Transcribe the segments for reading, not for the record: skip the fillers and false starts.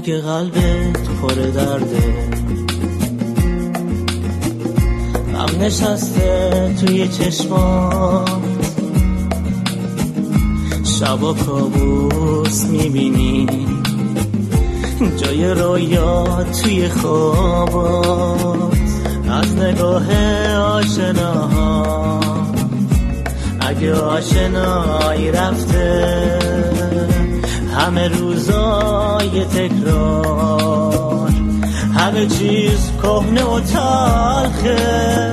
اگه قلبت پر درده، غم نشسته توی چشمات، شبا کابوس میبینی، جای رویا توی خوابات، از نگاه آشناها اگه آشنایی رفته، همه روزای تکرار، همه چیز کهنه و تلخه.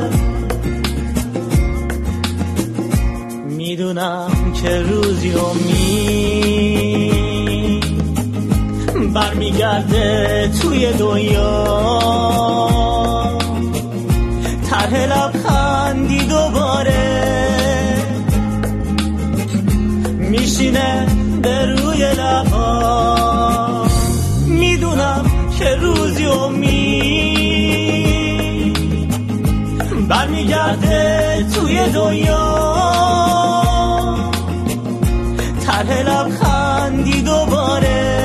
میدونم که روزی امید برمیگرده توی دنیا، طرح لبخندی دوباره میشینه به روی لبا. میدونم که روزی امید برمیگرده توی دنیا، طرح لبخندی دوباره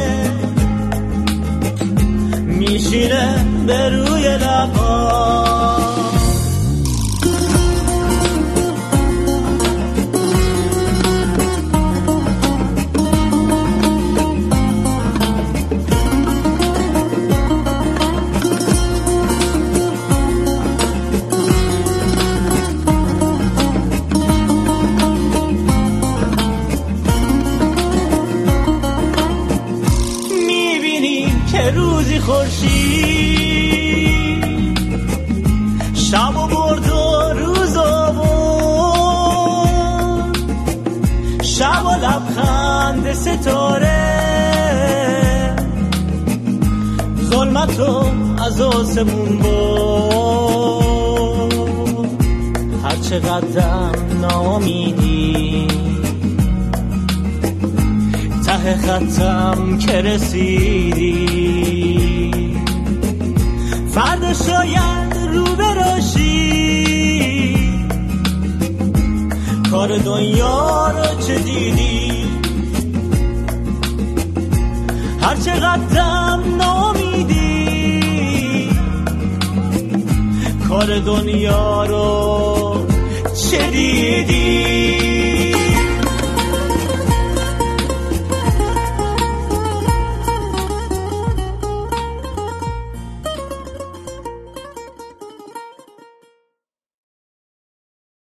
میشینه به روی لبا. روزی خورشید شب و برد و روز آورد، شب و لبخند ستاره ظلمت رو از آسمون برد. هر چقدر ناامیدی ته خطم که رسیدی، فردا شاید رو براشی، کار دنیا رو چه دیدی. هر چقدر ناامیدی کار دنیا رو چه دیدی.